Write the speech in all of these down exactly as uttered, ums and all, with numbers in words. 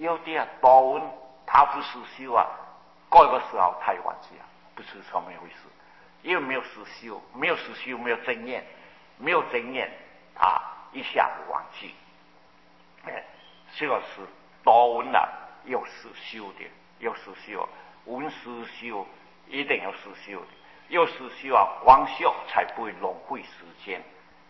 有的啊，多闻他不实修啊，过个时候他也忘记了，不是这么一回事。因为没有实修，没有实修，没有经验，没有经验，他一下子忘记。哎，这个是多闻啊，有实修的，有实修，闻实修一定要实修的，有实修啊，光修才不会浪费时间。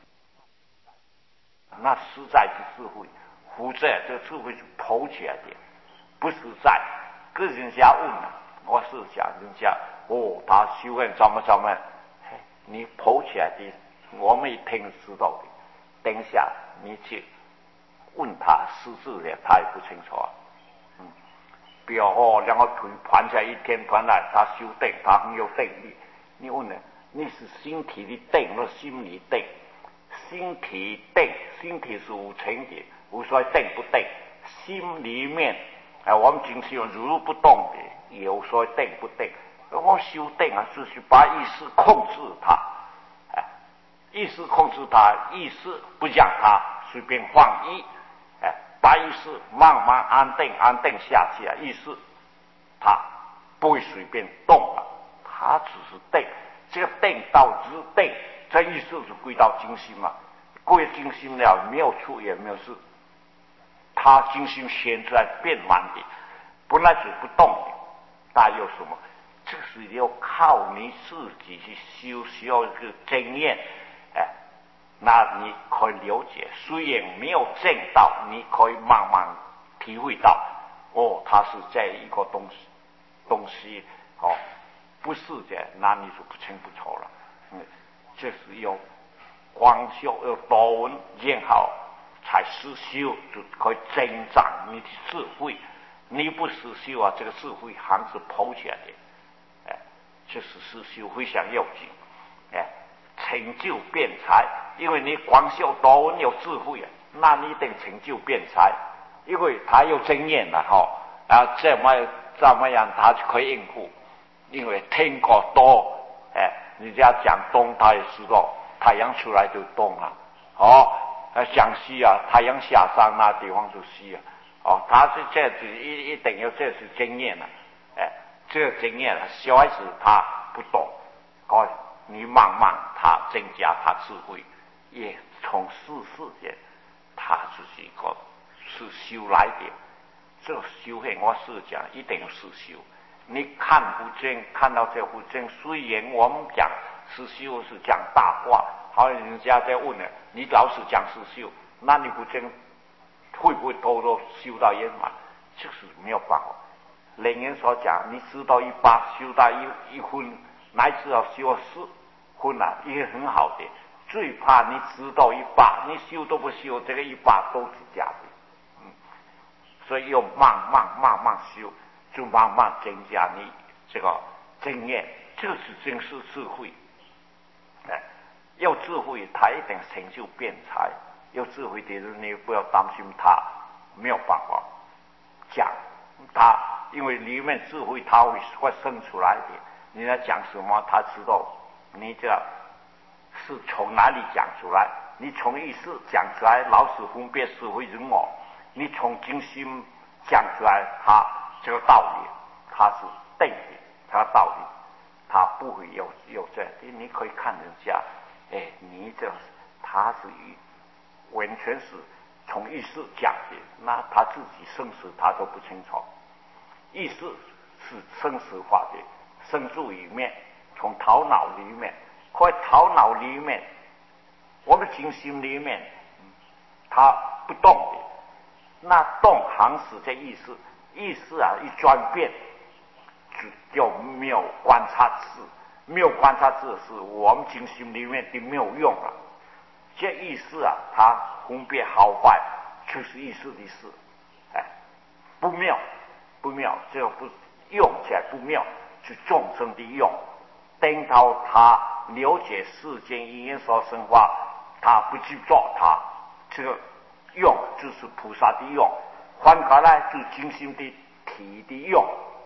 那实在是智慧，否则这个智慧是跑起来的，不实在。跟人家问了，我是讲人家哦，他修行怎么怎么，你跑起来的，我们一听知道的。等下你去问他实质的，他也不清楚啊。嗯，比如哦，两个腿盘起来一天盘来，他修定，他很有定力。你问呢？你是身体的定，或心理定？身体定，身体是无情的，无所谓定不定。心里面，哎，我们经常用如如不动的，有所谓定不定。我修定啊，就是把意识控制它，哎，意识控制它，意识不让它随便放逸，哎，把意识慢慢安定安定下去啊，意识它不会随便动了，它只是定。这个定到之定，这意识是归到精心嘛，归精心了，没有处也没有事，它精心显出来变满的，本来是不动的，那有什么？这是要靠你自己去修，需要一个经验，哎，那你可以了解。虽然没有证到，你可以慢慢体会到，哦，它是这一个东西，东西哦。不是的，那你就不清不楚了。嗯，这是要光修，要多闻，然后才实修，就可以增长你的智慧。你不实修啊，这个智慧还是跑起来的。哎，这是实修非常要紧。哎，成就辩才，因为你光修多闻有智慧啊，那你一定成就辩才，因为他有经验了哈，啊，这么怎么样，他就可以应付。因为听过多，哎，人家讲东，他也知道太阳出来就东了，哦，讲西啊，太阳下山那地方就西啊，哦，他是这样子一一定要这是经验了，哎，这个经验了，小孩子他不懂，哦，你慢慢他增加他智慧，也从事世间，他就是一个是修来的，这个修行我是讲一定要是修。你看不见，看到这不见，虽然我们讲实修是讲大话，好像人家在问了，你老是讲实修，那你不见会不会偷偷修到圆满？这是没有办法。人人所讲，你知道一八修到一一分，乃至要修四分啊，也很好的。最怕你知道一把，你修都不修，这个一把都是假的。嗯，所以要慢慢慢慢修。就慢慢增加你这个经验，这是真是智慧。哎，有智慧，他一定成就辩才。有智慧的人，你不要担心他没有办法讲他，因为里面智慧他会会生出来的。你在讲什么，他知道你这是从哪里讲出来。你从意识讲出来，老是分别是非人我；你从精心讲出来，他。这个道理，它是对的，它的道理，它不会有有这样的。你可以看人家，哎，你这他是以完全是从意识讲的，那他自己生死他都不清楚。意识是生死化的，生住里面，从头脑里面，或头脑里面，我们精心里面，它不动的，那动行使这意识。意识啊，一转变就没有观察智，没有观察智是我们精心里面的没有用了。这意识啊，它分别好坏，就是意识的事，哎，不妙，不妙，这个不用起来不妙，是众生的用。等到他了解世间因缘所生化，他不去做它，这个用就是菩萨的用。反过来就精心的体的用，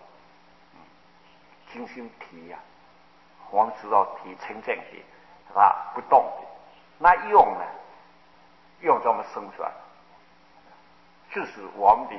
精心体呀、啊，我们知道体清净的，啊不动的，那用呢？用怎么生出来？就是我们的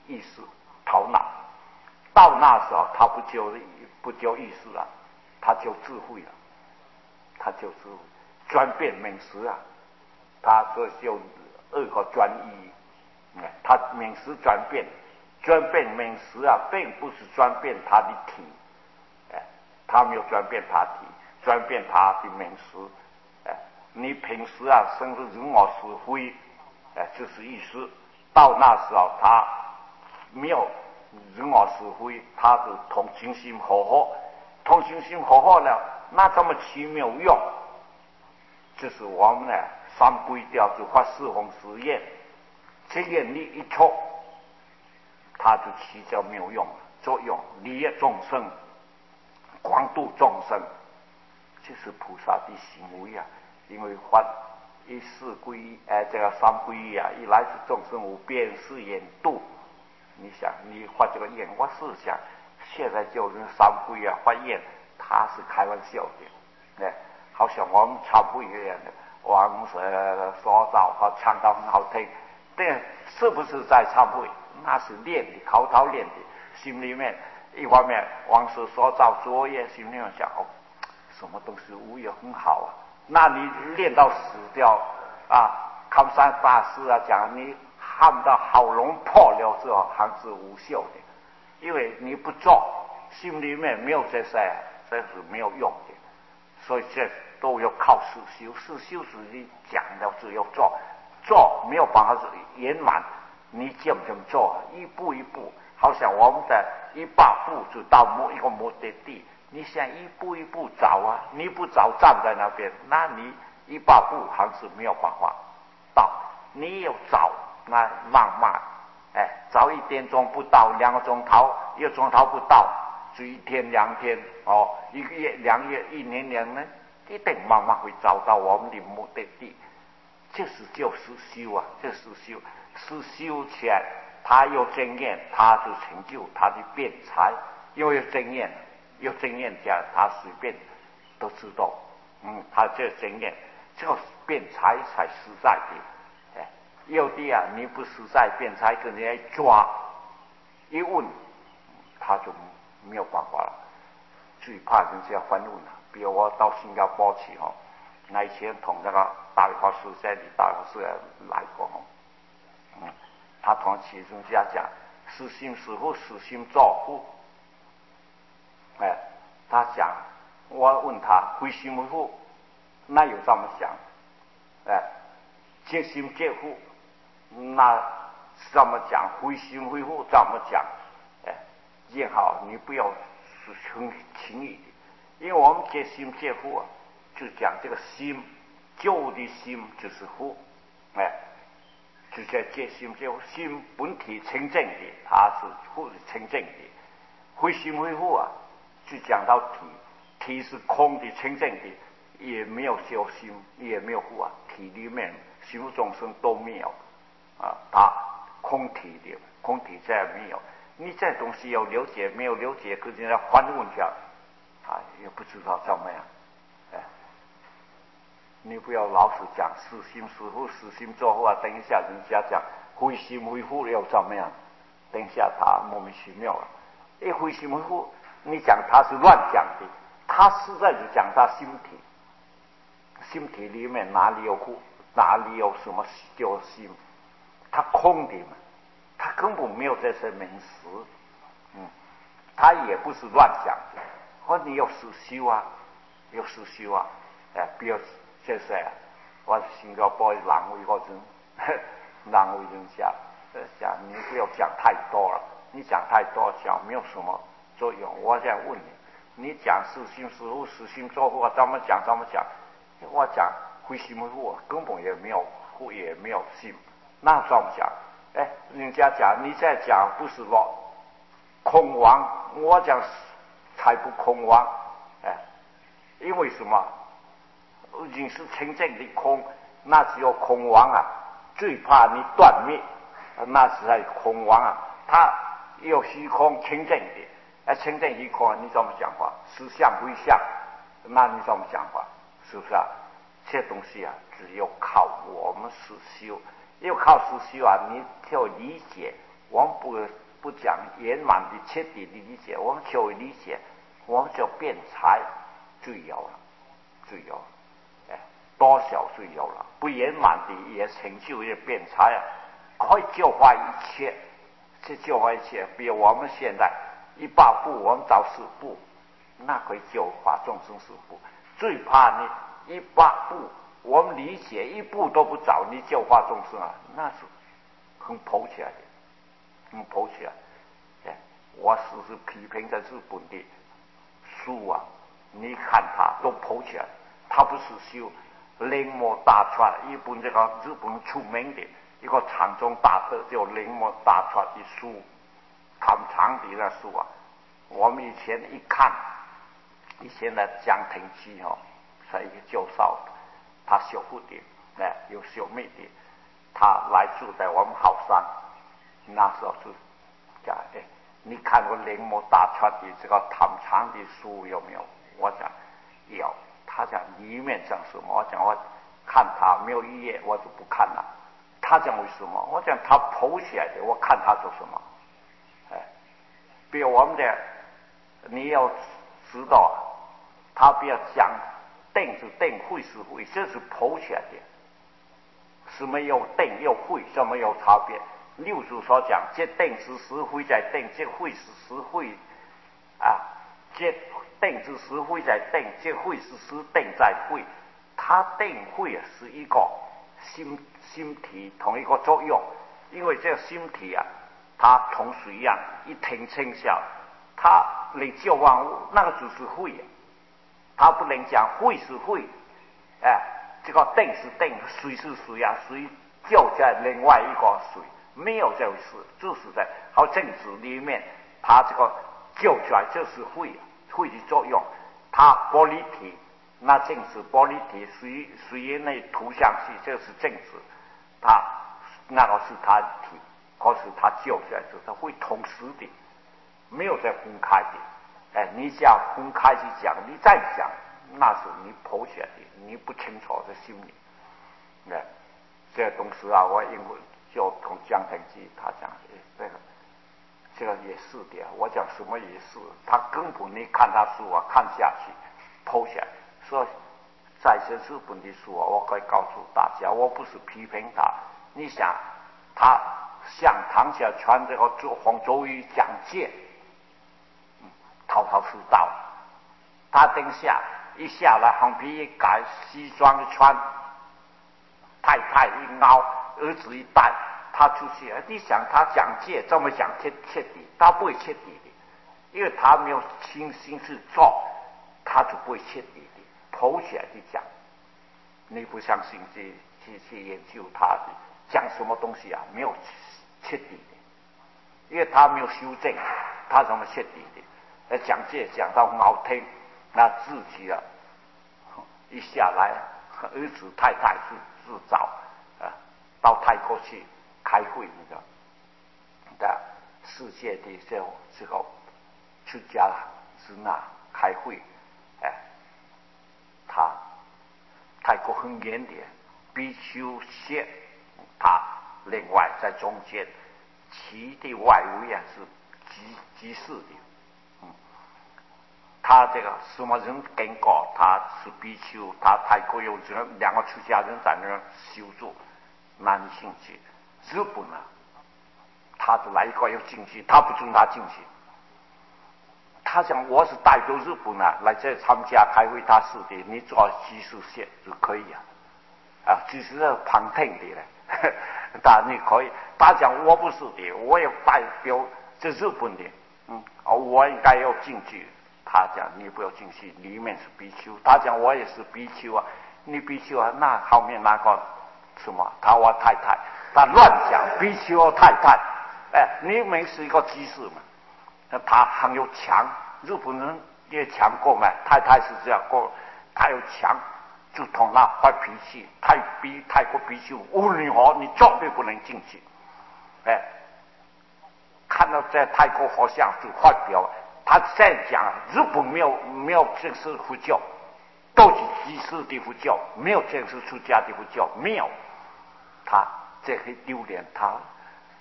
意识头脑。到那时候，他不就不就意识了，他就智慧了，他就智慧，转变名词啊，他这就二个专一，他名词转变，转变名词啊，并不是转变他的体，哎，他没有转变他体，转变他的名词，哎，你平时啊，甚至人我是非，哎，就是意思。到那时候，他没有人我是非，他的同情心和合，同情心和合了，那这么奇妙用，就是我们呢三归调就发四弘实验，这眼力一出，它就起叫妙用作用，利益众生，广度众生，这是菩萨的行为啊。因为发一四归一，哎，这个三归一啊，一来是众生无边誓愿度。你想，你发这个愿，我是想，现在就是三归啊，发愿，他是开玩笑的，哎，好像我们唱不一样的，往是说造和唱到很好听，但是不是在忏悔？那是练的，口头练的，心里面一方面往事所造作业，心里面想哦，什么东西无也很好啊。那你练到死掉啊，康山大师啊讲，你喊到喉咙破了之后还是无效的，因为你不做，心里面没有这些，这是没有用的。所以这都要靠实修，实修是你讲的只有做，做没有办法圆满，你渐渐做，一步一步，好像我们的一百步就到某一个目的地，你想一步一步找啊，你不找站在那边，那你一百步还是没有办法到，你要找，那慢慢，哎，早一点钟不到，两个钟头，一个钟头不到，就一天两天哦，一个月两月一年两年，一定慢慢会找到我们的目的地。这是叫实修啊，这是修，实修前他有经验，他就成就他的辩才，因为有经验，有经验家他随便都知道，嗯，他这经验，这个辩才才实在的，哎，有的啊，你不实在辩才，跟人家抓一问，他就没有办法了，最怕人家反问了。比如我到新加坡去哦，那以前同那个大理法师在的大理法师来过哦，嗯，他同其中家讲，实心师傅，实心做父，哎，他讲，我问他回心回复，那有这么想，哎，尽心尽乎，那这么讲，回心回复这么讲，哎，也好，你不要是很轻易的。因为我们皆心皆乎啊，就讲这个心，旧的心就是乎，哎，就叫皆心皆乎。心本体清净的，它是乎是清净的。回心回乎啊，就讲到体，体是空的清净的，也没有修心，也没有乎啊，体里面心无众生都没有啊，它空体的，空体再没有。你这东西有了解没有了解，跟人家反问一下。啊，也不知道怎么样，哎，你不要老是讲实心师傅、实心做货啊。等一下人家讲回心回复又怎么样？等一下他莫名其妙了。一回心回复，你讲他是乱讲的，他实在是讲他心体，心体里面哪里有苦，哪里有什么叫心？他空的嘛，他根本没有这些名词，嗯，他也不是乱讲的。或你要实修啊，要实修啊，哎，比如这些啊，我新加坡人为嗰种，人为人家，讲你不要讲太多了，你讲太多讲没有什么作用。我想问你，你讲实心师傅、实心做货，怎么讲怎么讲？我讲回心回复，根本也没有复，也没有心，那怎么讲？哎，人家讲你在讲不是说空亡，我讲。才不空亡，哎，因为什么？已经是清净的空，那只有空亡啊！最怕你断灭，那是在空亡啊！它有虚空清净的，哎，清净虚空，你怎么讲话？实相归相，那你怎么讲话？是不是啊？这东西啊，只有靠我们实修，要靠实修啊，你就理解我们不不讲圆满的彻底的理解，我们就会理解，我们就辩才最有了，最有，哎，多少最有了，不圆满的也成就也辩才啊，可以救化一切，这救化一切，比如我们现在一百步，我们找十步，那可以救化众生十步。最怕你一百步，我们理解一步都不找，你救化众生啊，那是很跑起来的，很跑起来。哎，我时时批评在日本的书啊，你看他都跑起来，他不是修铃木大川一本这个日本出名的一个禅宗大德叫铃木大川的书，很长的那书啊，我们以前一看。以前的江亭区哦，是一个教授，他小父的，哎，有小妹的，他来住在我们后山，那时候是讲，哎，你看过铃木大川的这个唐长的书有没有？我讲有，他讲里面讲什么？我讲我看他没有一页我就不看了。他讲为什么？我讲他剖起来的，我看他做什么？哎，比如我们的，你要知道啊。他不要讲定是定，会是会，这是剖起来的，是没有定有会，是没有差别。六祖所讲，这定之时会在定，这会是时会啊，这定之时会在定，这会是时定在会。它定会啊是一个心心体同一个作用，因为这个心体啊，它同水一样，一停清下，它你救万物，那个就是会啊。他不能讲会是会，哎，这个定是定，水是水啊，水就在另外一个水，没有这回事，就是在好正子里面，它这个救出来就是会，会的作用。它玻璃体，那正子玻璃体水水液内涂上去就是正子，它那个是它的体，可是它救出来就是它会同时的，没有在分开的。哎，你只要分开去讲，你再讲，那是你剖起来的，你不清楚在心里。哎，这个东西啊，我因为就同江腾基他讲，哎，这个这个也是的。我讲什么也是，他根本你看他书啊，看下去，剖起来。所以在这日本的书啊，我可以告诉大家，我不是批评他。你想，他向唐小川这个做黄周瑜讲戒。滔滔是道，他等下一下来，红皮一改，西装一穿，太太一凹，儿子一带，他出去。你想他讲戒这么讲彻彻底，他不会彻底的，因为他没有心心去做，他就不会彻底的剖起来去讲。你不相信去去去研究他的讲什么东西啊？没有彻底的，因为他没有修正，他怎么彻底的？讲戒讲到毛听，那自己啊一下来，儿子太太是自找啊，到泰国去开会那个的世界的这这个出家是那开会，哎，他泰国很严的，必须先他另外在中间，其的外围啊是集集市的。他这个什么人跟过，他是比丘，他泰国有人两个出家人在那儿修住，男性去。日本啊，他就来一个要进去，他不准他进去。他讲我是代表日本啊来这参加开会，他是的，你做居士线就可以啊，啊，只是旁听的嘞，但你可以。他讲我不是的，我也代表这日本的，嗯，我应该要进去。他讲你不要进去，里面是比丘。他讲我也是比丘啊，你比丘啊，那后面那个什么，他我太太，他乱讲比丘太太，哎，你们是一个居士嘛，他很有强，日本人也强过嘛，太太是这样过，他有强，就同他发脾气，太比泰国比丘，无论如何你绝对不能进去，哎，看到在泰国好像就发表。他在讲日本没有没有正式佛教，都是居士的佛教，没有正式出家的佛教，没有。他这很丢脸，他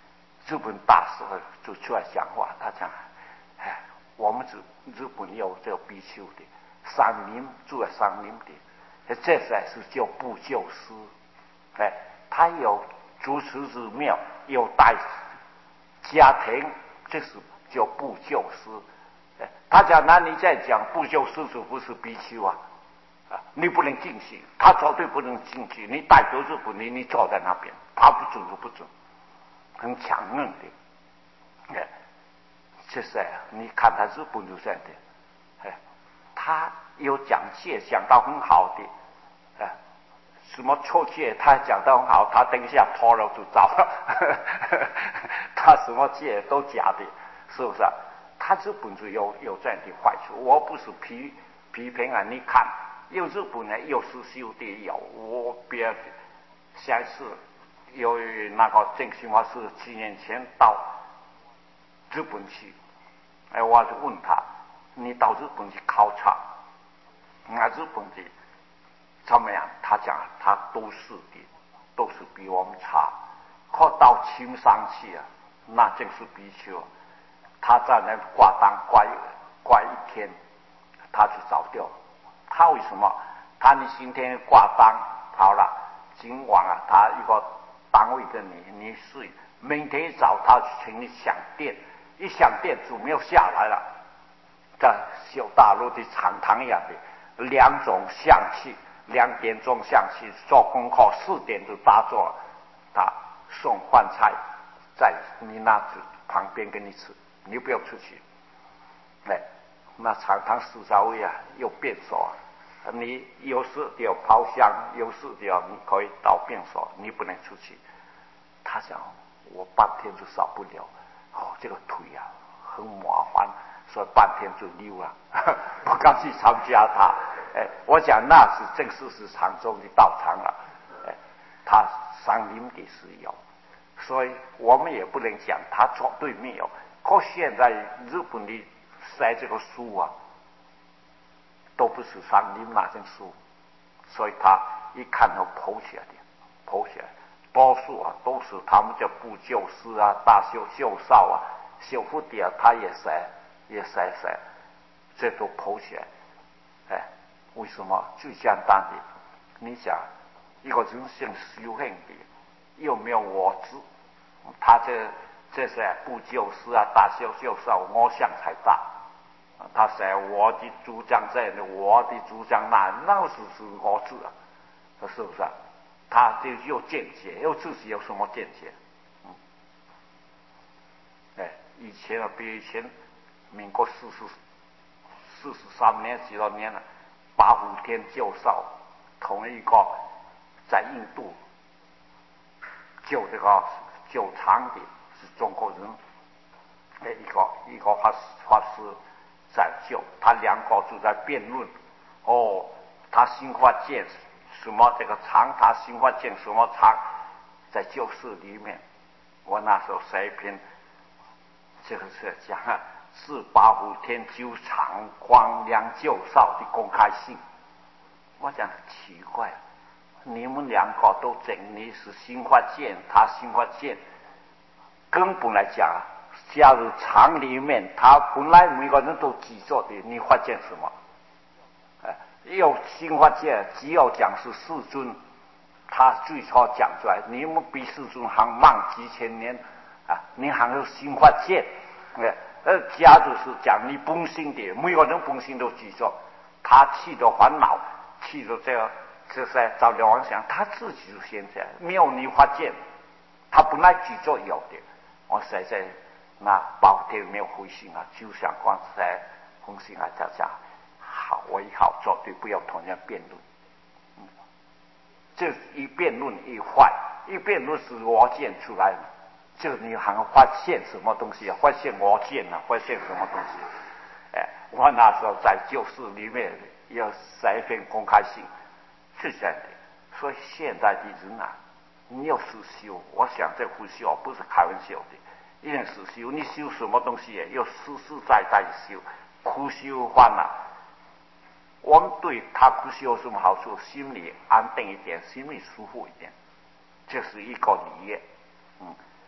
日本大师就出来讲话，他讲，哎，我们日日本有这个比丘的，山林住在山林的，这才是叫不救师。哎，他有主持寺庙，有带家庭，这是叫不救师。哎，他讲那你在讲不救师是不是比丘啊？啊，你不能进去，他绝对不能进去。你带着日本人，你坐在那边，他不准就不准，很强硬的。哎，就是你看他日本就这样的，哎，他有讲戒讲到很好的，哎，什么错戒他讲到很好，他等一下脱了就糟了，他什么戒都假的，是不是啊？他日本就有有这样的坏处，我不是批批评啊，你看。有日本人有实修的有，我别下次有那个郑新华是几年前到日本去，哎，我就问他，你到日本去考察，那日本的怎么样？他讲他都是的，都是比我们差。可到青山去啊，那真是比丘，他在那挂单挂挂一天，他就早掉。他为什么？他你今天挂单好了，今晚啊，他一个单位跟你你睡，明天一早他请你响电，一响电就没有下来了。在小大陆的长塘一样的两种象气，两点钟象气做功课，四点就打坐，他送饭菜在你那旁边给你吃，你不要出去。哎。那长塘四周围啊有便所，你有时有泡香，有时有你可以到便所，你不能出去。他讲我半天就少不了，哦，这个腿啊很麻烦，所以半天就溜了，不敢去参加他。哎，我讲那是正式是常州的道场了，哎，他山林的是有，所以我们也不能讲他绝对没有。可现在日本的塞这个书啊，都不是山林那种书，所以他一看都剖起来的，剖起来，多数啊都是他们叫不救师啊、大修秀少啊、修复的啊，他也塞也塞塞，这都剖起来。哎，为什么？最简单的，你想一个人性修行的，有没有我执？他这这些不救师啊、大修秀少，我想才大。他说我的主张这样，我的主张那，那是是我治啊，是不是啊？他就有见解，有自己有什么见解？嗯，哎，以前啊，比以前民国四十四十三年几多年了，八虎天救少，同一个在印度救这个救长的是中国人，哎，一个一个法师法师。在救他两个就在辩论，哦，他新发现什么这个长，他新发现什么长，在旧事里面，我那时候写一篇，这个是讲是八虎天救长光良救少的公开信。我讲奇怪，你们两个都证你是新发现，他新发现，根本来讲。假如厂里面，他本来每个人都记住的，你发现什么？哎，有新发现，只要讲是世尊，他最初讲出来，你们比世尊还慢几千年啊！你还有新发现，哎，呃，假如是讲你本性的，每个人本性都记住，他气的烦恼，气的这个这些造业妄想，他自己就现在没有你发现，他本来记住有的，我写在。那包天没有回信啊，就想光在回信啊，大家好，我以后绝对不要同样辩论。嗯，这一辩论一坏，一辩论是我见出来的，这你还发现什么东西啊？发现我见啊？发现什么东西？哎，我那时候在旧事里面要写一篇公开信，是这样的。所以现在的人啊，你要实修，我想这不修不是开玩笑的。一定是修，你修什么东西也要实实在在修，苦修欢啊。我们对他苦修有什么好处？心里安定一点，心里舒服一点，这是一个理念。嗯，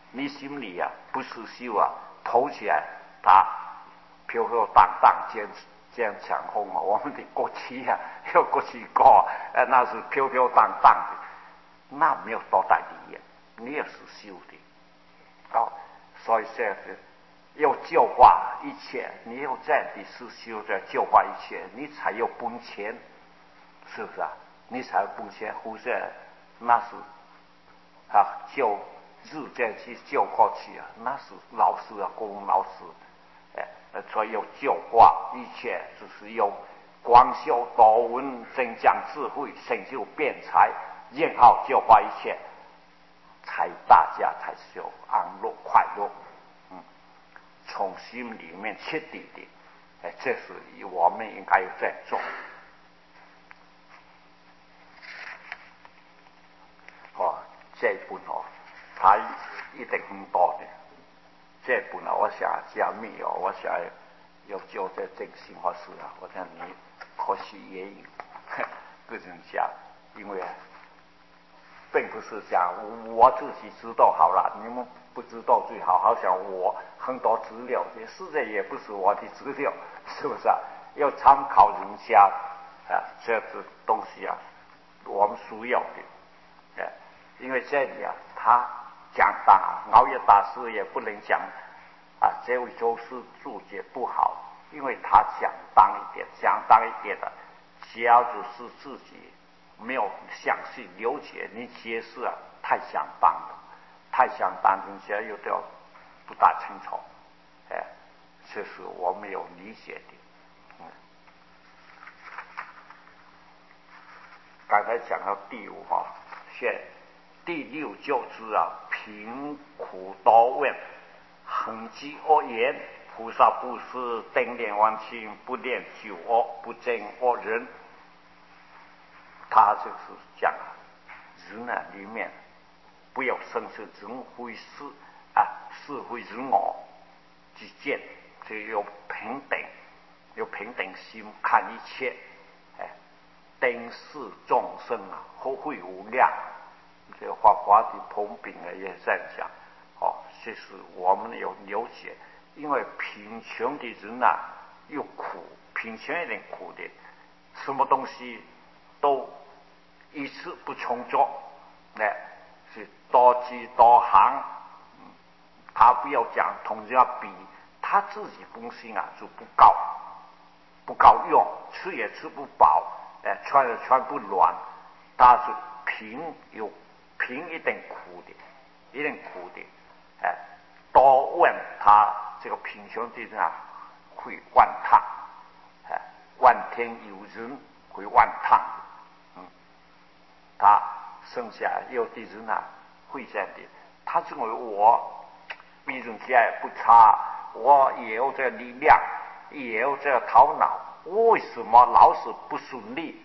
你心里啊不是修啊，头起来他飘飘荡荡坚坚强风啊，我们的国旗啊，有国旗高，呃，那是飘飘荡荡的，那没有多大的意义，你也是修的，哦，所以现在要教化一切，你要这样的是修在教化一切，你才有本钱，是不是啊？你才有本钱，或者那是啊教日间去教化去啊，那是老师啊，公老师。呃，所以要教化一切，就是要广修多闻，增长智慧，成就辩才，然后教化一切，才大家才是有安乐快乐。嗯，从心里面彻底的，哎，这是我们应该要这样做。哦，这一本哦，它一定很多的。这本来我想加密哦，我想要教这正心法师啊，我想你可惜也有个人讲，因为并不是讲我自己知道好了，你们不知道最好。好像我很多资料，这实在也不是我的资料，是不是啊？要参考人家啊，这个东西啊，我们需要的。哎，因为这里啊，他。讲当熬夜大师也不能讲啊，这位周师注解不好，因为他讲当一点，讲当一点的，只要就是自己没有详细了解，你解释啊太相当了，太相当，人家有点不大清楚，哎，这是我没有理解的。嗯，刚才讲到第五啊，现第六就知啊，贫苦多问，恒积恶言，菩萨不是等念万情，不念九恶，不憎恶人。他就是讲人呢里面不要生出人非是啊，是非是我之见，就有平等，有平等心看一切，哎，等视众生啊，后会无量。这个花花的通病啊，也在讲，哦，这是我们有了解，因为贫穷的人啊，又苦，贫穷一点苦的，什么东西都一次不充足，哎，是多机多行，嗯，他不要讲同人家比，他自己本性啊就不高，不高用，吃也吃不饱，哎，穿也穿不暖，他是贫有。贫一定苦的，一定苦的，哎，多问他这个贫穷的人啊，会万趟，哎，万天有人会万趟，嗯，他剩下有的人啊会这样的，他认为我比人家也不差，我也有这个力量，也有这个头脑，为什么老是不顺利？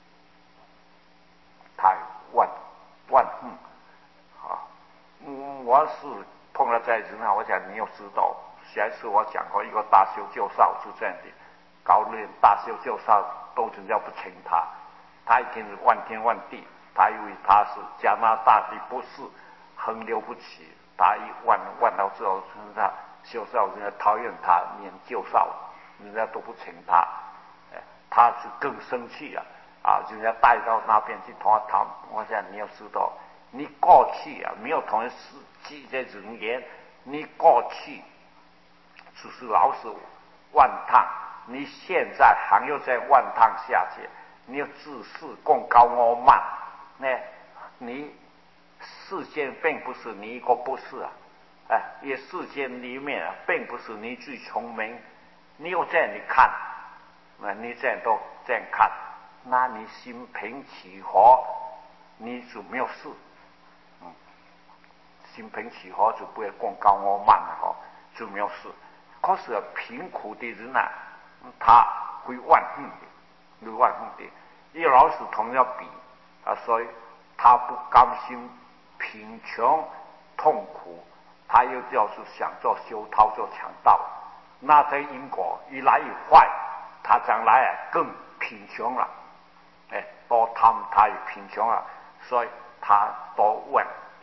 他问。万嗯，啊，嗯，我是碰到在人啊，我讲你要知道，上一次我讲过一个大修教授就这样的，高练大修教授都人家不请他，他一天是万天万地，他以为他是加拿大的博士，很了不起，他一万万到之后，人家教授人家讨厌他，连教授人家都不请他，哎，他是更生气了。啊，人家带到那边去同他谈，我想你要知道，你过去啊没有同人记这人言，你过去只是老是万趟，你现在还要再万趟下去，你要自视更高傲慢，那你世间并不是你一个不是啊，哎，也世间里面啊，并不是你最聪明，你要这样你看，那你这样都这样看。那你心平气和，你就没有事，嗯，心平气和就不会更高傲慢了哈，就没有事。可是贫苦的人啊，他会万恨的，会万恨的，因为老是同样比啊，所以他不甘心贫穷痛苦，他又就是想做修道做强盗，那这因果一来一坏，他将来啊更贫穷了。哎，多他们他也贫穷啊，所以他多问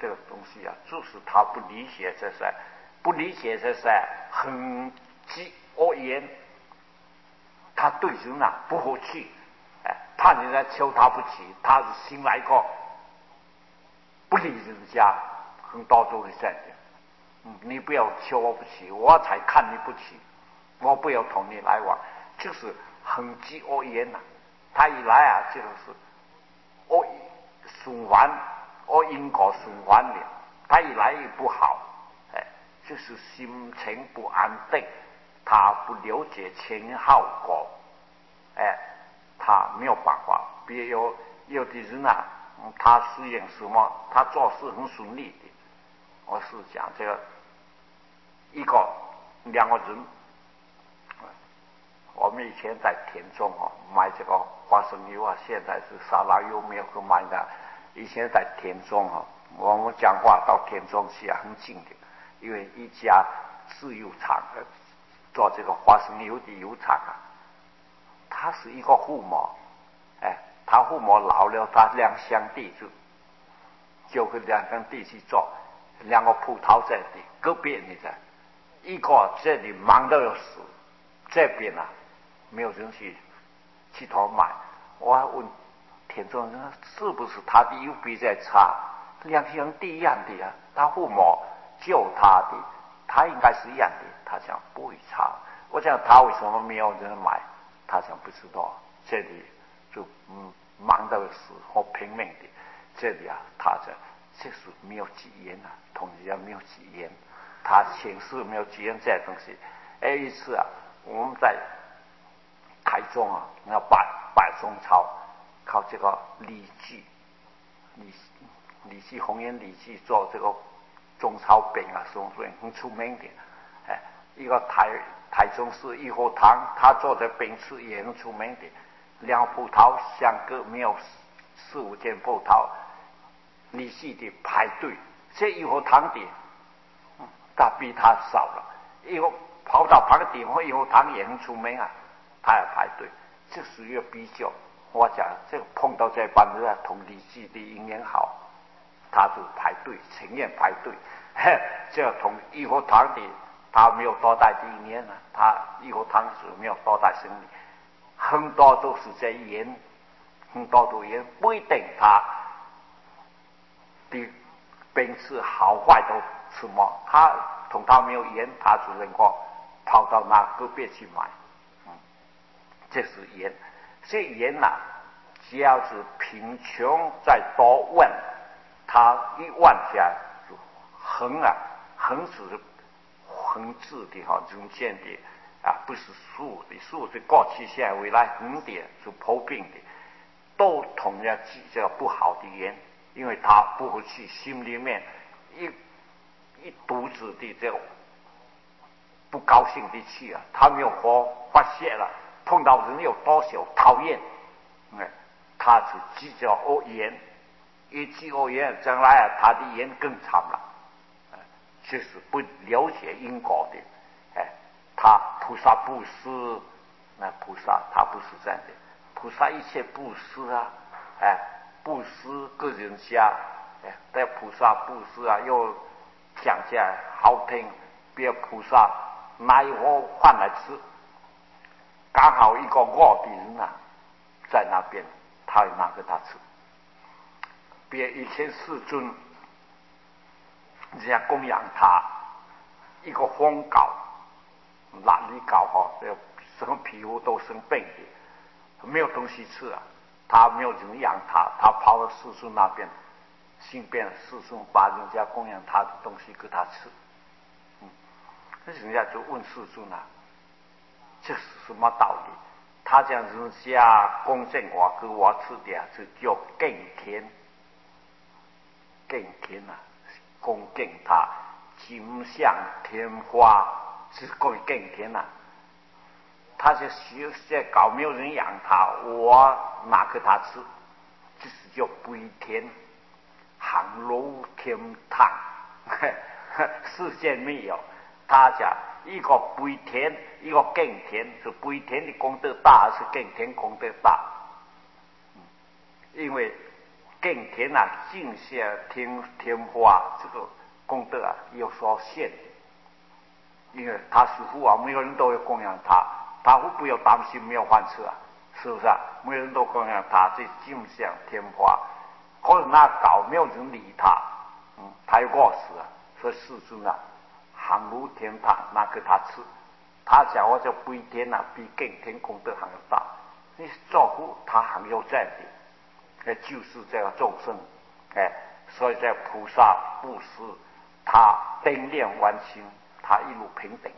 这个东西啊，就是他不理解这些，不理解这些很激恶言，他对人啊不和气，哎，怕人家求他不起，他是新来个不理人家，很多都是这样的。嗯，你不要求我不起，我才看你不起，我不要同你来往，就是很激恶言呐、啊。他一来啊，就是恶循环，恶因果循环的。他一来也不好，哎，就是心情不安定，他不了解前因后果，哎，他没有办法。比如有有的人啊，嗯、他适应什么，他做事很顺利的。我是讲这个一个两个人，我们以前在田中哦卖这个花生油啊，现在是沙拉油没有去卖的。以前在田中哦，我们讲话到田中去啊，很近的，因为一家自油厂做这个花生油的油厂啊，他是一个父母，哎，他父母老了，他两乡地就就跟两乡地去做。两个葡萄在的隔壁你的，一个这里忙得要死，这边啊没有人去去头买。我还问田中人是不是他的油比较差？两乡地一样的啊，他父母救他的，他应该是一样的。他讲不会差。我讲他为什么没有人买？他讲不知道，这里就嗯忙得死或拼命的，这里啊他这。这是没有几言啊，同人家没有几言，他前世没有几言这东西。哎，一次啊，我们在台中啊，那摆摆中超，靠这个李记，李李记红颜李记做这个中超饼啊，什么很出名的。哎，一个台台中市益和堂，他做的饼吃也很出名的。两葡萄相隔没有四五件葡萄。你记得排队，这以后堂的，嗯，他比他少了。以后跑到旁地方，以后堂也很出名啊，他也排队。这是一个比较。我讲这个碰到这班人啊，同李记的姻缘好，他就排队，情愿排队。嘿，这同以后堂的，他没有多大的姻缘啊，他以后堂是没有多大生意，很多都是这缘，很多都缘，不一定他。的本事好坏都什么，他同他没有缘，他只能够跑到那隔壁去买，嗯，这是缘。这缘呐、啊，只要是贫穷再多问，他一问下就横啊，横是横字的哈，中间的啊，不是竖的，竖是过去现在未来横的是普遍的，都同样记着不好的缘。因为他不会去心里面一一肚子的这种不高兴的气啊，他没有火发泄了，碰到人有多少讨厌，嗯，他是计较恶言，一计恶言，将来啊他的言更长了，这是不了解因果的，哎，他菩萨布施，那菩萨他不是这样的，菩萨一切布施啊，哎。布施个人家，哎，在菩萨布施啊，又讲起来好听，别菩萨拿一锅饭来吃，刚好一个饿的人啊，在那边，他也拿给他吃。别以前世尊，人家供养他一个疯狗，哪里搞哈，这生皮肤都生病的，没有东西吃啊。他没有人养他，他跑到世尊那边，顺便世尊把人家供养他的东西给他吃。嗯，那人家就问世尊啊，这是什么道理？他讲人家供赠我给我吃的啊，就叫敬天，敬天啊，恭敬他，金像天花，是供敬天啊。他就学这搞没有人养他，我拿给他吃，这是叫归天，行如天堂，世界没有。他讲一个归天，一个敬天，是归天的功德大，还是敬天功德大？因为耕田啊，敬下天天花，这个功德啊有所限，因为他师傅啊，每个人都要供养他，他会不要担心没有饭吃啊，是不是啊？每个人都供养他，这敬下天花，或者那搞没有人理他，嗯，他又过世了，所以世尊啊，航入天堂拿给他吃，他讲我就不一天啊，比耕田功德还要大，你照顾他还有在的。哎，就是这个众生，哎，所以在菩萨布施，他灯炼完心，他一路平等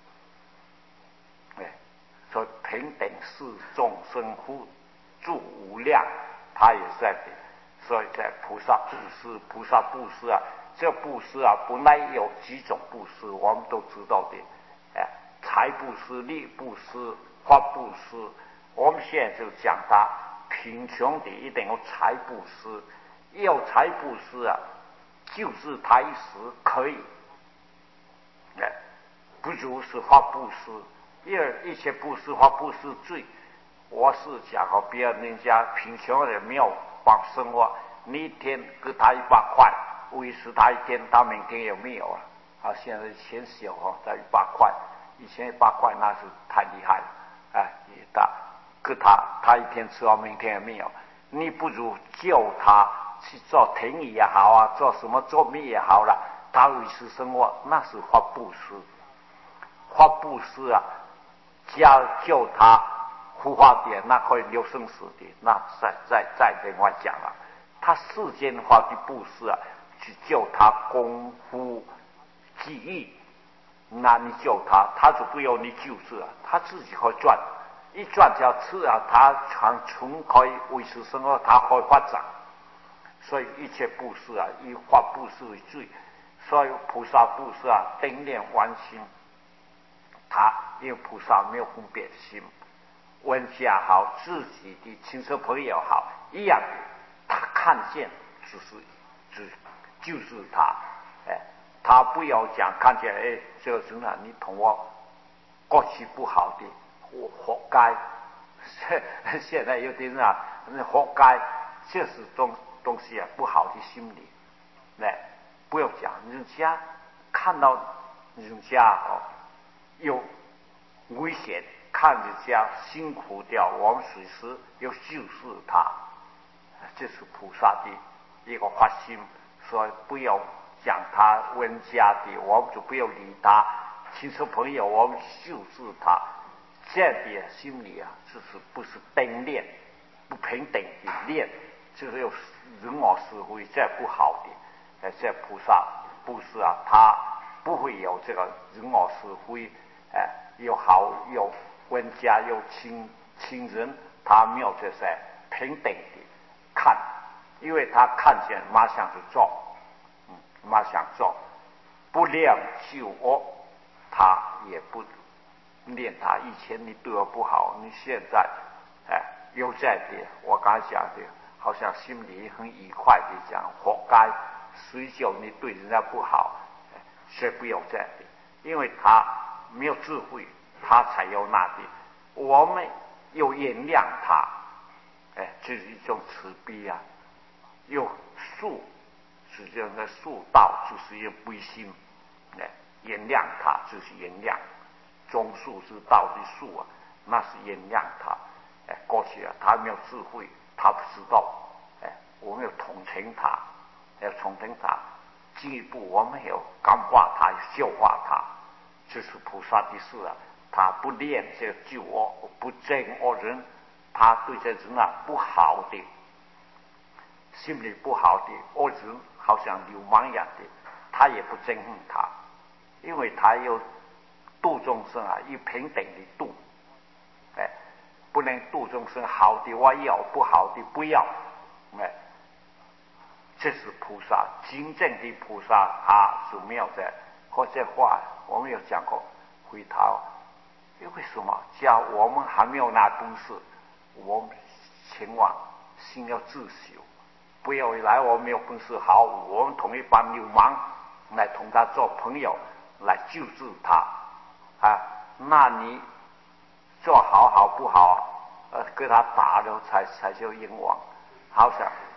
的，哎，所以平等是众生福助无量，他也在的。所以在菩萨布施，菩萨布施啊，这个布施啊，本来有几种布施，我们都知道的，哎，财布施、力布施、法布施，我们现在就讲它。贫穷的一定要财布施，要财布施啊，就是他一时可以，哎，不如是法布施，因为一切布施法布施罪。我是讲哦，别人家贫穷的没有办法生活，你一天给他一百块，维持他一天，他明天有没有了？啊，现在钱小哦，才一百块，以前一百块那是太厉害了，哎，也大。给他，他一天吃完，明天也没有。你不如叫他去做田野也好啊，做什么做蜜也好了，他维持生活，那是法布施。法布施啊，加叫他护法点，那可以留生死的，那再再再另外讲了。他世间法的布施啊，去救他功夫技艺，那你救他，他就不用你救治啊，他自己可以赚。一赚就要吃啊，他常存可以维持生活，他可以发展。所以一切布施啊，以法布施为最。所以菩萨布施啊，灯炼完心。他因为菩萨没有分别心，问家好，自己的亲戚朋友好，一样的，他看见只是只就是他，哎，他不要讲看见哎，这个人啊，你同我过去不好的。我活该，现在有的人啊，活该，这是东东西啊，不好的心理。来，不要讲人家看到人家哦有危险，看人家辛苦掉，我们随时要救治他，这是菩萨的一个发心。所以不要讲他温家的，我们就不要理他；亲戚朋友，我们救治他。这样的心理啊，就是不是灯炼，不平等的炼，就是有人我是非，这不好的。哎，这菩萨布施啊，他不会有这个人我是非，哎，有好有温家有亲亲人，他没有这些平等的看，因为他看见马上就做，嗯，马上做，不量救恶，他也不。念他以前你对我不好，你现在哎又在的，我刚才讲的，好像心里很愉快的讲，活该，谁叫你对人家不好，哎，绝不要这样的，因为他没有智慧，他才有那的，我们又原谅他，哎，这是一种慈悲啊，又恕，实际上的恕道就是一个悲心，哎，原谅他就是原谅。中恕是道的恕啊，那是原谅他。哎，过去啊，他没有智慧，他不知道。哎，我们要同情他，要同情他。进一步，我们要感化他，教化他。这是菩萨的事啊。他不练这个救恶，不憎恶人，他对这人啊不好的，心里不好的恶人，好像流氓一样的，他也不憎恨他，因为他有。度众生啊，以平等的度，哎，不能度众生好的我要，不好的不要，哎，这是菩萨真正的菩萨，他是没有在。或者话我们有讲过，回头，为什么叫我们还没有拿东西，我们前往心要自修，不要来我们没有本事好，我们同一帮流氓来同他做朋友，来救治他。啊，那你做好好不好？呃，给他打了才才叫冤枉。好像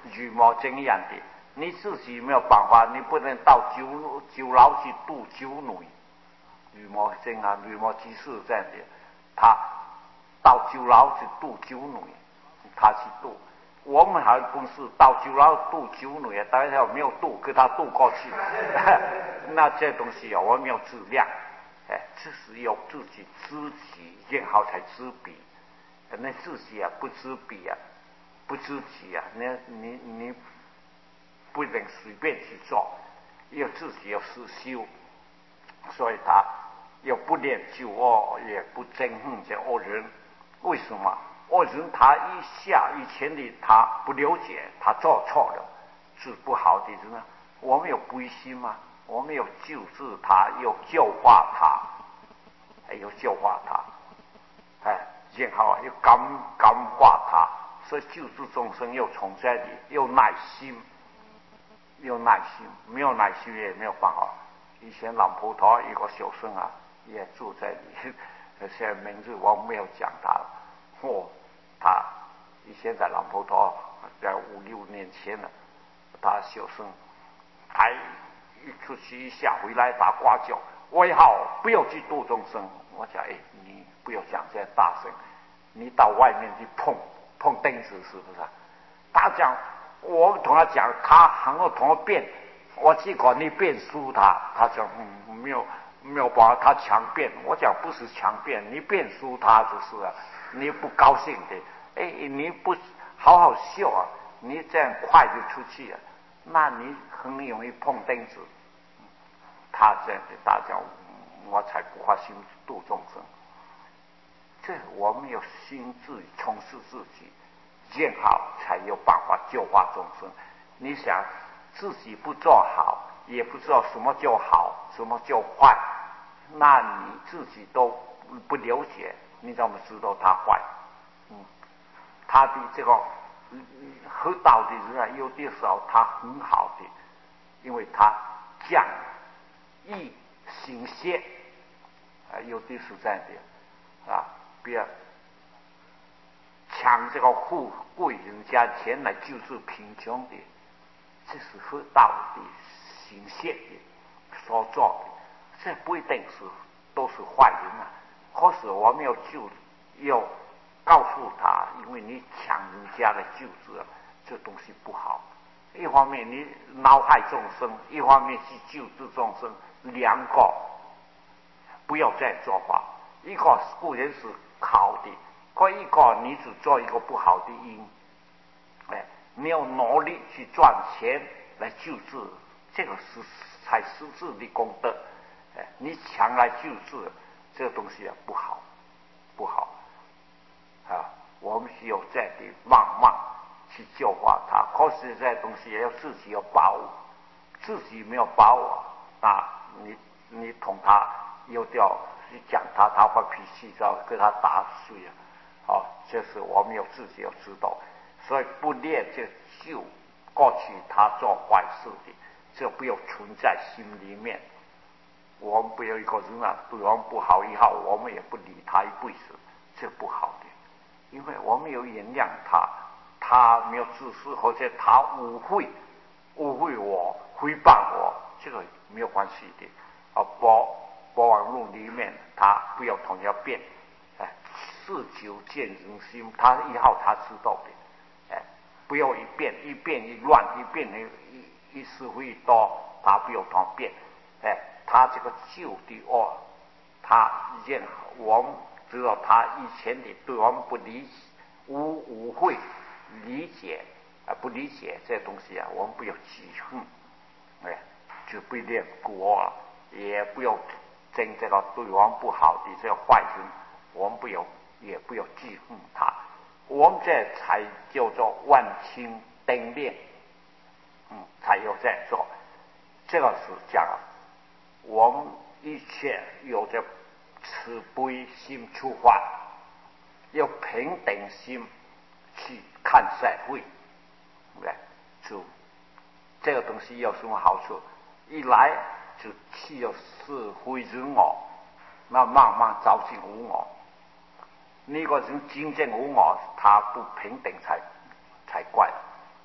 羽毛精一样的，你自己没有办法，你不能到酒酒楼去度酒女。羽毛精啊，羽毛居士这样的，他到酒楼去度酒女，他去度。我们好像公司到酒楼度酒女，大家没有度，给他度过去。那这东西啊，我们要质量，哎，这是要自己知己，然后才知彼。那自己啊不知彼啊，不知己啊，你你你不能随便去做，要自己要实修。所以他又不念旧恶，也不憎恨这恶人。为什么？恶人他一下以前的他不了解，他做错了是不好的人，我们有归心吗？我们有救治他，有教化他，还有教化他，哎，然后又感感化他，所以救治众生又从这里，有耐心，有耐心，没有耐心也没有办法。以前老葡萄一个小生啊，也住在里，现在名字我没有讲他了。哦，他以前在老葡萄，在五六年前了，他小生还一出去一下回来打呱叫，我好不要去度众生。我讲，哎，你不要讲这样大声，你到外面去碰碰钉子是不是？他讲，我同他讲，他喊我同我辩，我结果你辩输他，他讲嗯没有没有办法，他强辩。我讲不是强辩，你辩输他就是了，你不高兴的，哎，你不好好笑啊，你这样快就出去了，那你很容易碰钉子。他这样的大家，我才不花心度众生。这我们要心自己从事自己，见好才有办法救化众生。你想自己不做好，也不知道什么叫好，什么叫坏，那你自己都不了解，你怎么知道他坏？嗯，他的这个合道的人啊，有的时候他很好的，因为他讲义行邪啊，有的是这样的啊，比如抢这个富贵人家钱来救助贫穷的，这是合道的行邪的所做的，这不一定是都是坏人啊。可是我们要救，要告诉他，因为你抢人家的救治，这东西不好。一方面你恼害众生，一方面去救治众生，两个不要这样做法。一个固然是好的，可一个你只做一个不好的因，哎，你要努力去赚钱来救治，这个是才实质的功德。哎，你强来救治，这个东西啊不好，不好啊！我们是有这样的慢慢去教化他，可是这东西也要自己要把握，自己没有把握，那你你同他又掉去讲他，他发脾气，就要给他打碎啊！好，这是我们要自己要知道，所以不念就就过去他做坏事的，这不要存在心里面。我们不要一个人啊，对我们不好以后，我们也不理他一辈子，这不好的，因为我们有原谅他，他没有自私，或者他误会误会我、诽谤我，这个没有关系的。啊，播播网路里面，他不要同样变，哎，事求见人心，他以后他知道的，哎，不要一变一变一乱，一变一一是非多，他不要同变，哎。他这个旧的恶，他认我们知道他以前的对我们不理解、无误会、理解啊不理解这东西啊，我们不要记恨，哎，就不念过了，也不要争这个对我们不好的这个坏人，我们不要也不要记恨他，我们这才叫做万清灯亮，嗯，才有这样做，这个是讲。我们一切有着慈悲心出发，要平等心去看社会，对，就这个东西有什么好处？一来就去了是非人我，那慢慢走进无我。那个人真正无我，他不平等才才怪。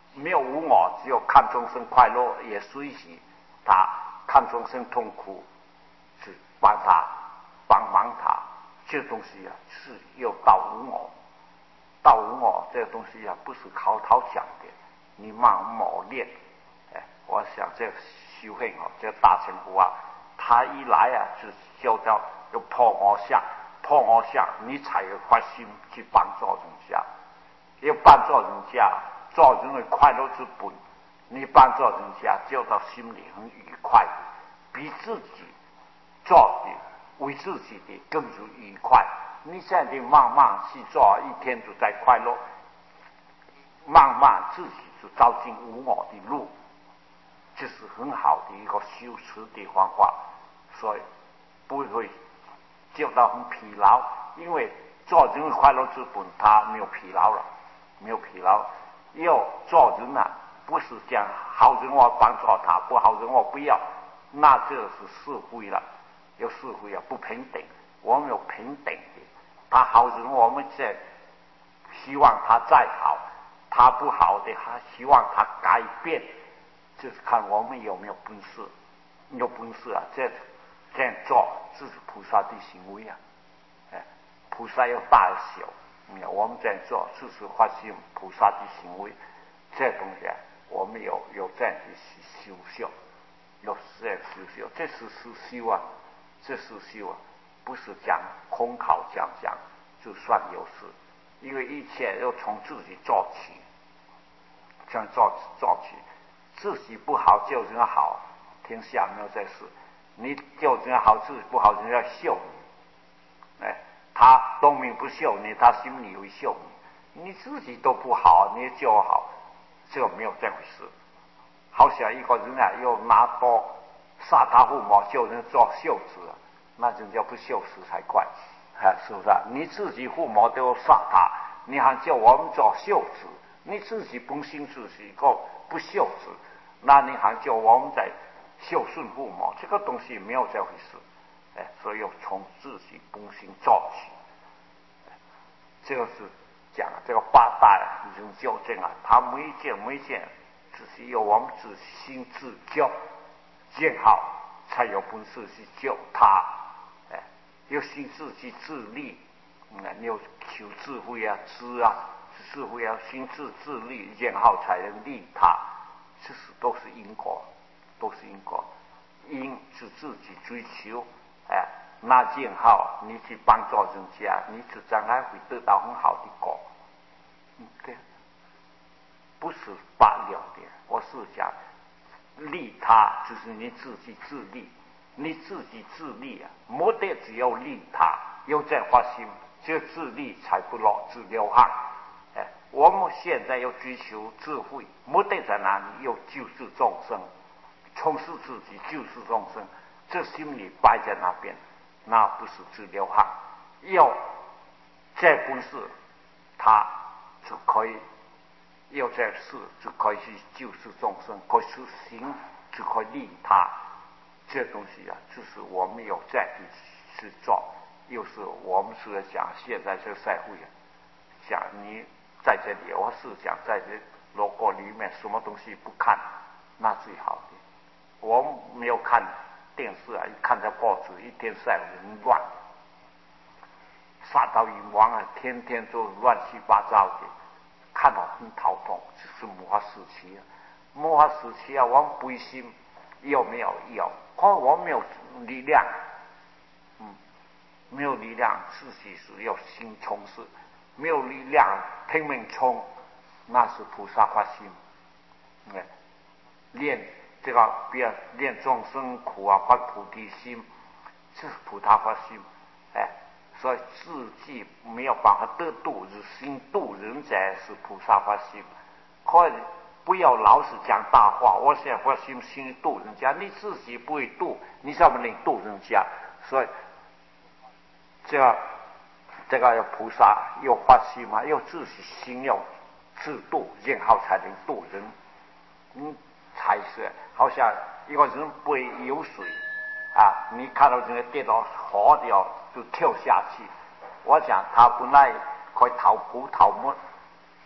没有无我，只有看众生快乐，也随喜他；看众生痛苦，是帮他帮忙他。这东西啊，是有到无我。到无我这个东西啊，不是口头讲的，你慢慢磨练。哎，我想这个修行啊，这个大乘佛啊，他一来啊，就教到要破我相，破我相，你才有发心去帮助人家。要帮助人家，做人的快乐之本。你帮助人家，做到心里很愉快，比自己做的为自己的更是愉快。你现在慢慢去做，一天就在快乐，慢慢自己就走进无我的路，这是很好的一个修持的方法。所以不会做到很疲劳，因为做人的快乐之本，他没有疲劳了，没有疲劳。要做人啊，不是讲好人我帮助他，不好人我不要，那这是是非了，有是非啊，不平等。我们有平等的，他好人我们在希望他再好，他不好的还希望他改变，就是看我们有没有本事。有本事啊，这这样做就是菩萨的行为啊！哎，菩萨有大有小，我们这样做就是发现菩萨的行为。这东西啊，我们有有这样的修修，有这样修修，这是实修啊，这是修啊，不是讲空口讲讲就算有事，因为一切要从自己做起，这样做做起，自己不好就人好，天下没有这事。你就人好，自己不好，人家笑你。哎，他东明不笑你，他心里会笑你。你自己都不好，你就好，这个没有这回事。好像一个人啊，又拿刀杀他父母，叫人做孝子，那人家不孝子才怪，啊，是不是啊？你自己父母都要杀他，你还叫我们做孝子？你自己本性就是一个不孝子，那你还叫我们在孝顺父母？这个东西没有这回事。哎，所以要从自己本性做起。这个是讲这个八大人纠正啊，他每一件每一件，只是由我们自心自救，建好才有本事去救他。哎，要心自己自立，嗯，你要求智慧啊，知啊，智慧啊，心自自立，建好才能利他。这是都是因果，都是因果。因是自己追求，哎，那建好，你去帮助人家，你就将来会得到很好的果。嗯，对，不是罢了的。我是讲利他，就是你自己自利，你自己自利啊，没得只有利他，有这发心，这个自利才不落自流汗。哎，我们现在要追求智慧，目的在哪里？要救世众生。充实自己，救世众生，这心里摆在那边，那不是自流汗。要这本事，他就可以；要这事，就可以去救世众生，可以去行，就可以利他。这东西啊，就是我们有这样的去做。又是我们是讲现在这个社会啊，讲你在这里，我是讲在这罗国里面，什么东西不看，那最好的。我没有看电视啊，一看这报纸，一天晒人乱，杀到淫王啊，天天都乱七八糟的，看到很头痛。这是末法时期啊，末法时期啊，我们不心有没有有，可我没有力量，嗯，没有力量，自己是要心充实，没有力量拼命冲，那是菩萨发心，嗯，练。这个别练众生苦啊，发菩提心，是菩萨发心，哎，所以自己没有办法得度，是心度人者是菩萨发心。可以不要老是讲大话，我现在发心心度人家，你自己不会度，你怎么能度人家？所以这个这个要菩萨要发心嘛，要自己心要自度，然后才能度人。嗯。才是好像一个人背有水啊，你看到人跌到河里就跳下去。我想他本来可以逃苦逃没啊，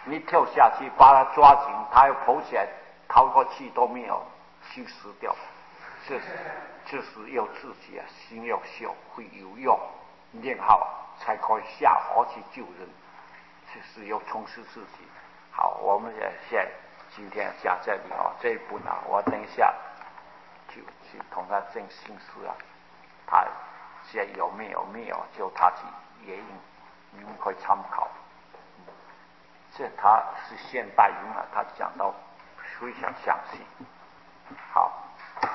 你跳下去把他抓紧，他又跑起来逃过去都没有去死掉。这是这是要自己啊，心要小，会有用，练好才可以下河去救人。这是要充实自己。好，我们也先今天讲这里啊，这一步呢，我等一下就去同他正心思啊，他现在有没有没有，就他去也应，你们可以参考。这他是现代人啊，他讲到非常详细。好。